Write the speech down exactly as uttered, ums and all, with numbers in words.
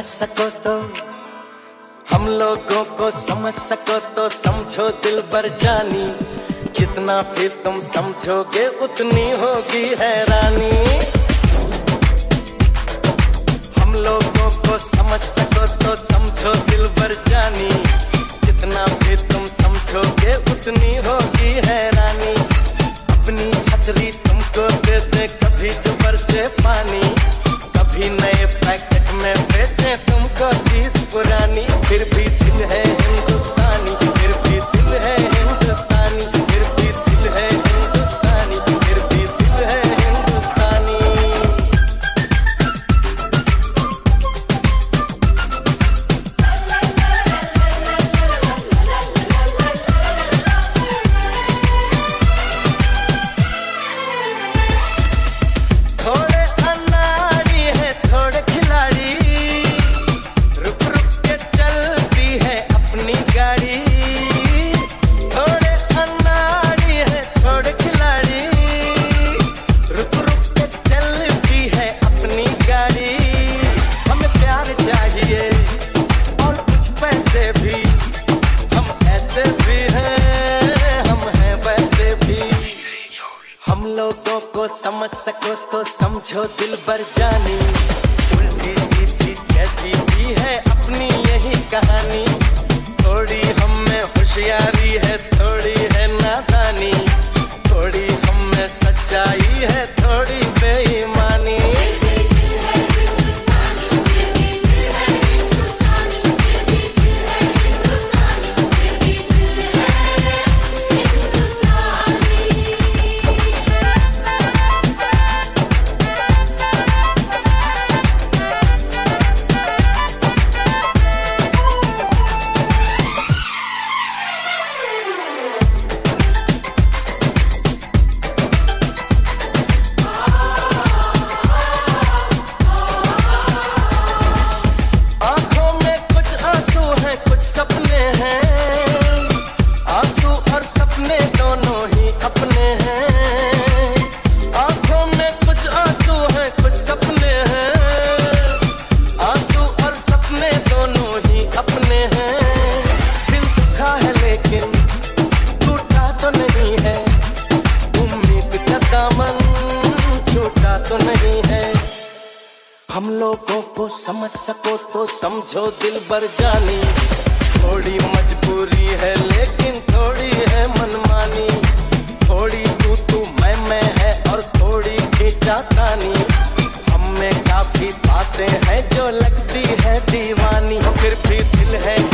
समझ सको तो, हम लोगों को समझ सको तो समझो दिलबर जानी, जितना भी तुम समझोगे उतनी होगी हैरानी। हम लोगों को समझ सको तो समझो दिलबर जानी, जितना भी तुम समझोगे उतनी होगी हैरानी। अपनी छतरी तुमको दे दे कभी जो बरसे पानी, कभी नए पैकेट में बेचे तुमको चीज पुरानी। फिर भी दिल है हिंदुस्तानी, फिर भी दिल है हिंदुस्तानी, फिर भी दिल है हिंदुस्तानी, फिर भी दिल है हिंदुस्तानी। थोड़े अनाड़ी है थोड़े खिलाड़ी, रुक रुक के चलती है अपनी गाड़ी। थोड़े अनाड़ी है थोड़े खिलाड़ी, रुक रुक के चलती है अपनी गाड़ी। हमें प्यार चाहिए और कुछ पैसे भी, हम ऐसे भी हैं, हम हैं वैसे भी। हम लोगों को समझ सको तो समझो दिलबर जानी, उल्टी सीधी कैसी भी है अपनी यही कहानी। थोड़ी हम में होशियारी है थोड़ी है नादानी, थोड़ी हम में सच्चाई है थोड़ी बेईमानी। सपने हैं आंसू और सपने दोनों ही अपने हैं। आंखों में कुछ आंसू हैं कुछ सपने हैं, आंसू और सपने दोनों ही अपने हैं। दिल दुखा है लेकिन टूटा तो नहीं है, उम्मीद का दामन छूटा तो नहीं है। हम लोगों को समझ सको तो समझो दिलबर जानी, थोड़ी मजबूरी है लेकिन थोड़ी है मनमानी। थोड़ी तू तू मैं मैं है और थोड़ी खींचातानी, हम में काफी बातें हैं जो लगती है दीवानी। फिर भी दिल है